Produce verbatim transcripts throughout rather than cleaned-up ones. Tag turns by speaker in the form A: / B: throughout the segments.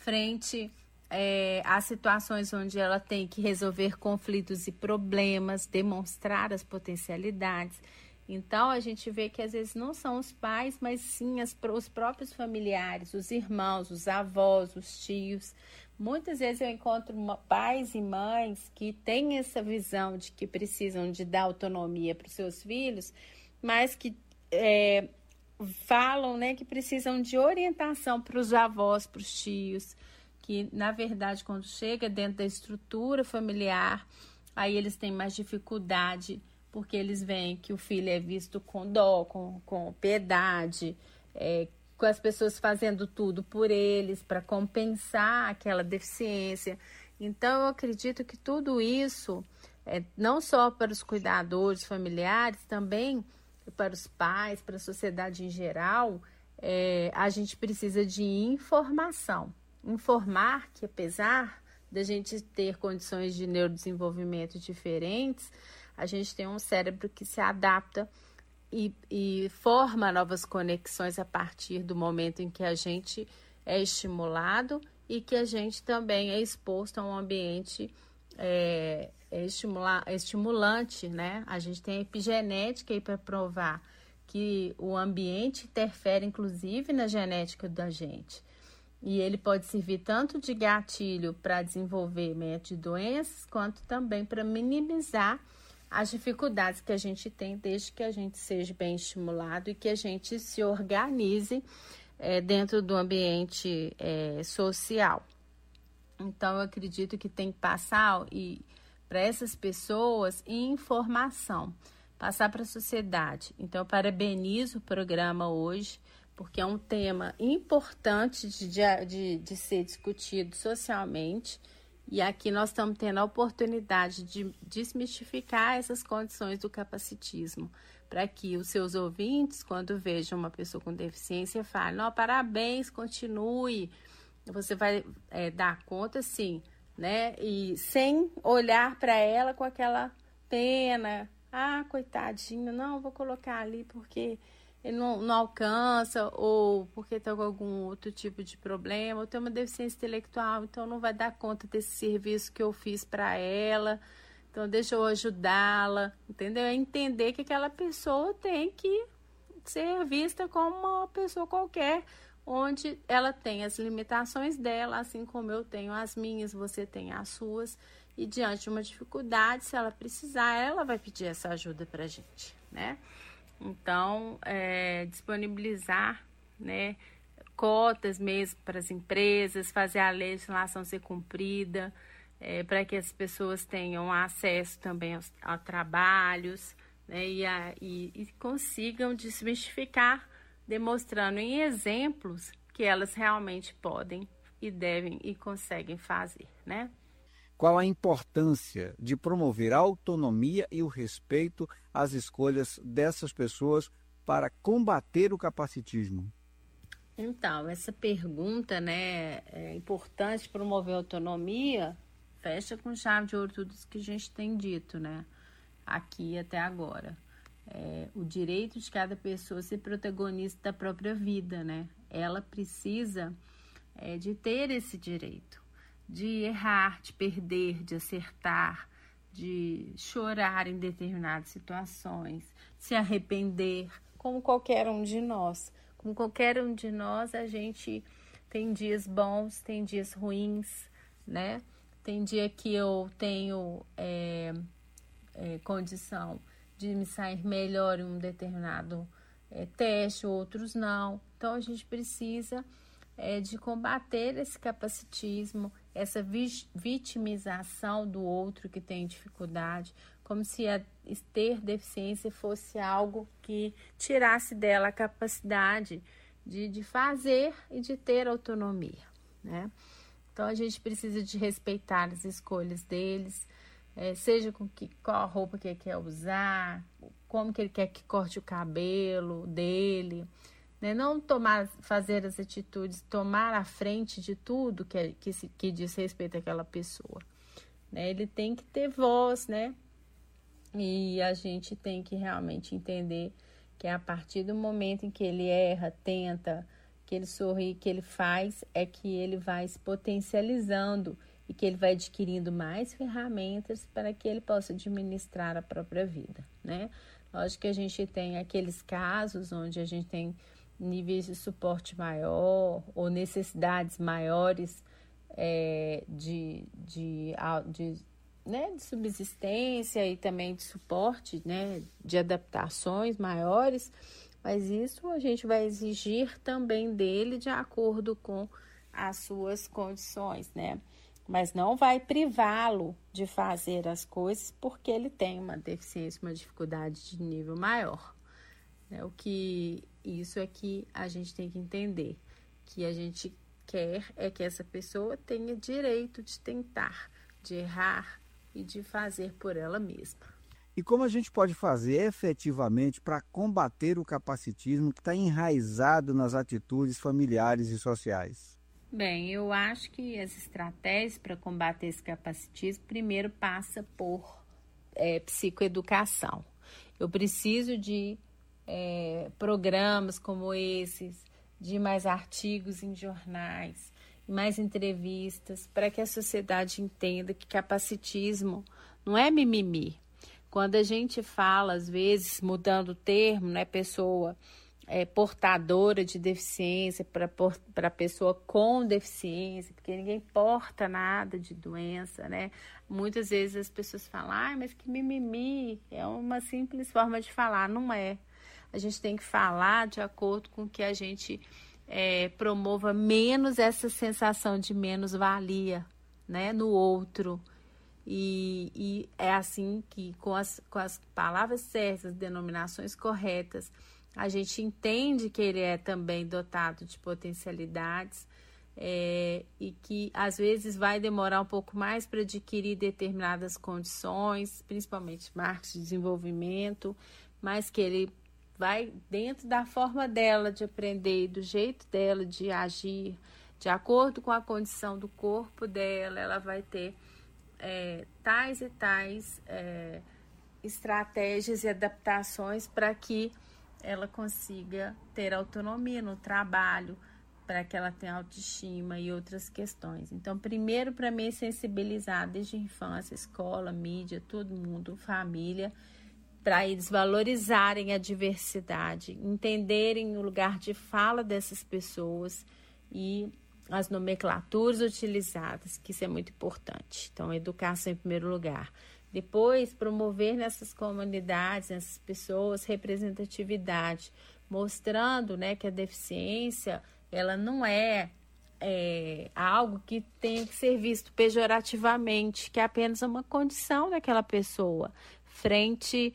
A: frente é, a situações onde ela tem que resolver conflitos e problemas, demonstrar as potencialidades. Então, a gente vê que às vezes não são os pais, mas sim as, os próprios familiares, os irmãos, os avós, os tios. Muitas vezes eu encontro pais e mães que têm essa visão de que precisam de dar autonomia para os seus filhos, mas que é, falam, né, que precisam de orientação para os avós, para os tios, que, na verdade, quando chega dentro da estrutura familiar, aí eles têm mais dificuldade, porque eles veem que o filho é visto com dó, com, com piedade, é, com as pessoas fazendo tudo por eles, para compensar aquela deficiência. Então, eu acredito que tudo isso, é, não só para os cuidadores familiares, também para os pais, para a sociedade em geral, é, a gente precisa de informação. Informar que, apesar da gente ter condições de neurodesenvolvimento diferentes, a gente tem um cérebro que se adapta e, e forma novas conexões a partir do momento em que a gente é estimulado e que a gente também é exposto a um ambiente é, é estimula, estimulante, né? A gente tem a epigenética aí para provar que o ambiente interfere, inclusive, na genética da gente. E ele pode servir tanto de gatilho para desenvolvimento de doenças, quanto também para minimizar as dificuldades que a gente tem, desde que a gente seja bem estimulado e que a gente se organize é, dentro do ambiente é, social. Então, eu acredito que tem que passar e para essas pessoas informação, passar para a sociedade. Então, eu parabenizo o programa hoje, porque é um tema importante de, de, de ser discutido socialmente, e aqui nós estamos tendo a oportunidade de desmistificar essas condições do capacitismo, para que os seus ouvintes, quando vejam uma pessoa com deficiência, falem, não, parabéns, continue, você vai é, dar conta, sim, né? E sem olhar para ela com aquela pena, ah, coitadinho, não, vou colocar ali porque ele não, não alcança, ou porque tem algum outro tipo de problema, ou tem uma deficiência intelectual, então não vai dar conta desse serviço que eu fiz para ela, então deixa eu ajudá-la, entendeu? É entender que aquela pessoa tem que ser vista como uma pessoa qualquer, onde ela tem as limitações dela, assim como eu tenho as minhas, você tem as suas, e diante de uma dificuldade, se ela precisar, ela vai pedir essa ajuda para a gente, né? Então, é, disponibilizar, né, cotas mesmo para as empresas, fazer a legislação ser cumprida, é, para que as pessoas tenham acesso também aos, a trabalhos, né, e, a, e, e consigam desmistificar, demonstrando em exemplos que elas realmente podem e devem e conseguem fazer, né?
B: Qual a importância de promover a autonomia e o respeito às escolhas dessas pessoas para combater o capacitismo?
A: Então, essa pergunta, né, é importante promover a autonomia, fecha com chave de ouro tudo isso que a gente tem dito, né, aqui até agora. É, o direito de cada pessoa ser protagonista da própria vida, né? Ela precisa é, de ter esse direito, de errar, de perder, de acertar, de chorar em determinadas situações, se arrepender, como qualquer um de nós. Como qualquer um de nós, a gente tem dias bons, tem dias ruins, né? Tem dia que eu tenho é, é, condição de me sair melhor em um determinado é, teste, outros não. Então, a gente precisa é, de combater esse capacitismo, essa vitimização do outro que tem dificuldade, como se a, ter deficiência fosse algo que tirasse dela a capacidade de, de fazer e de ter autonomia, né? Então, a gente precisa de respeitar as escolhas deles, É, seja com que, qual a roupa que ele quer usar, como que ele quer que corte o cabelo dele, né? Não tomar, fazer as atitudes, tomar a frente de tudo que, é, que, se, que diz respeito àquela pessoa, né? Ele tem que ter voz, né? E a gente tem que realmente entender que é a partir do momento em que ele erra, tenta, aquele sorrir que ele faz é que ele vai se potencializando e que ele vai adquirindo mais ferramentas para que ele possa administrar a própria vida, né? Lógico que a gente tem aqueles casos onde a gente tem níveis de suporte maior ou necessidades maiores é, de, de, de, né, de subsistência e também de suporte, né, de adaptações maiores, mas isso a gente vai exigir também dele de acordo com as suas condições, né? Mas não vai privá-lo de fazer as coisas porque ele tem uma deficiência, uma dificuldade de nível maior. É, o que isso é que a gente tem que entender, que a gente quer é que essa pessoa tenha direito de tentar, de errar e de fazer por ela mesma.
B: E como a gente pode fazer efetivamente para combater o capacitismo que está enraizado nas atitudes familiares e sociais?
A: Bem, eu acho que as estratégias para combater esse capacitismo primeiro passa por é, psicoeducação. Eu preciso de é, programas como esses, de mais artigos em jornais, mais entrevistas, para que a sociedade entenda que capacitismo não é mimimi. Quando a gente fala, às vezes, mudando o termo, né, pessoa é, portadora de deficiência para pessoa com deficiência, porque ninguém porta nada de doença, né? Muitas vezes as pessoas falam, ah, mas que mimimi, é uma simples forma de falar, não é. A gente tem que falar de acordo com que a gente é, promova menos essa sensação de menos-valia, né, no outro. E, e é assim que, com as, com as palavras certas, as denominações corretas, a gente entende que ele é também dotado de potencialidades é, e que, às vezes, vai demorar um pouco mais para adquirir determinadas condições, principalmente marcos de desenvolvimento, mas que ele vai dentro da forma dela de aprender, do jeito dela de agir, de acordo com a condição do corpo dela, ela vai ter É, tais e tais é, estratégias e adaptações para que ela consiga ter autonomia no trabalho, para que ela tenha autoestima e outras questões. Então, primeiro, para mim, sensibilizar desde a infância, escola, mídia, todo mundo, família, para eles valorizarem a diversidade, entenderem o lugar de fala dessas pessoas e as nomenclaturas utilizadas, que isso é muito importante. Então, educação em primeiro lugar. Depois, promover nessas comunidades, nessas pessoas, representatividade, mostrando, né, que a deficiência, ela não é, é algo que tenha que ser visto pejorativamente, que é apenas uma condição daquela pessoa, frente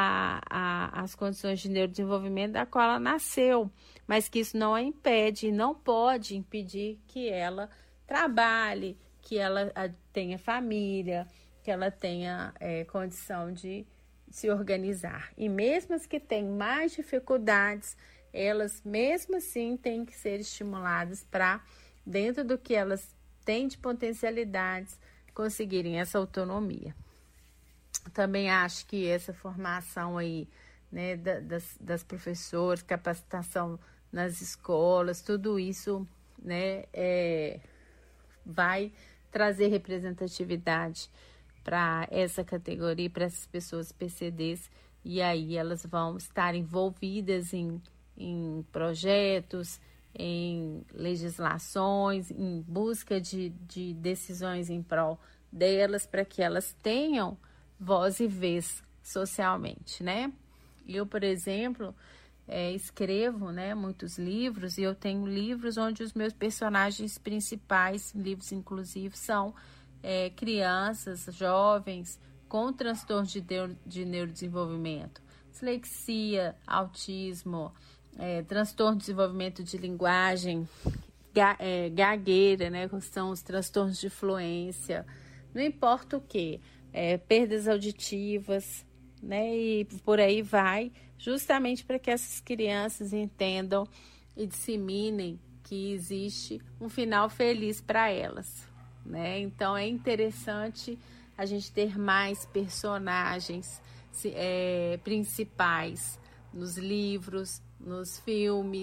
A: às condições de neurodesenvolvimento da qual ela nasceu, mas que isso não a impede, não pode impedir que ela trabalhe, que ela tenha família, que ela tenha é, condição de se organizar. E mesmo as que têm mais dificuldades, elas mesmo assim têm que ser estimuladas para, dentro do que elas têm de potencialidades, conseguirem essa autonomia. Também acho que essa formação aí, né, das, das professoras, capacitação nas escolas, tudo isso, né, é, vai trazer representatividade para essa categoria, para essas pessoas P C Ds, e aí elas vão estar envolvidas em, em projetos, em legislações, em busca de, de decisões em prol delas, para que elas tenham voz e vez socialmente, né? Eu, por exemplo, é, escrevo, né, muitos livros, e eu tenho livros onde os meus personagens principais, livros inclusivos, são é, crianças, jovens com transtornos de, neuro, de neurodesenvolvimento, dislexia, autismo, é, transtorno de desenvolvimento de linguagem, ga, é, gagueira, né, que são os transtornos de fluência, não importa o que, é, perdas auditivas, né, e por aí vai, justamente para que essas crianças entendam e disseminem que existe um final feliz para elas, né? Então é interessante a gente ter mais personagens é, principais nos livros, nos filmes,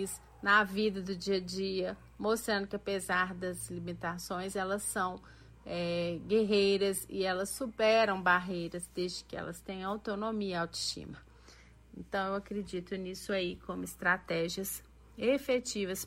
A: na vida do dia a dia, mostrando que apesar das limitações, elas são é, guerreiras e elas superam barreiras desde que elas tenham autonomia e autoestima. Então, eu acredito nisso aí como estratégias efetivas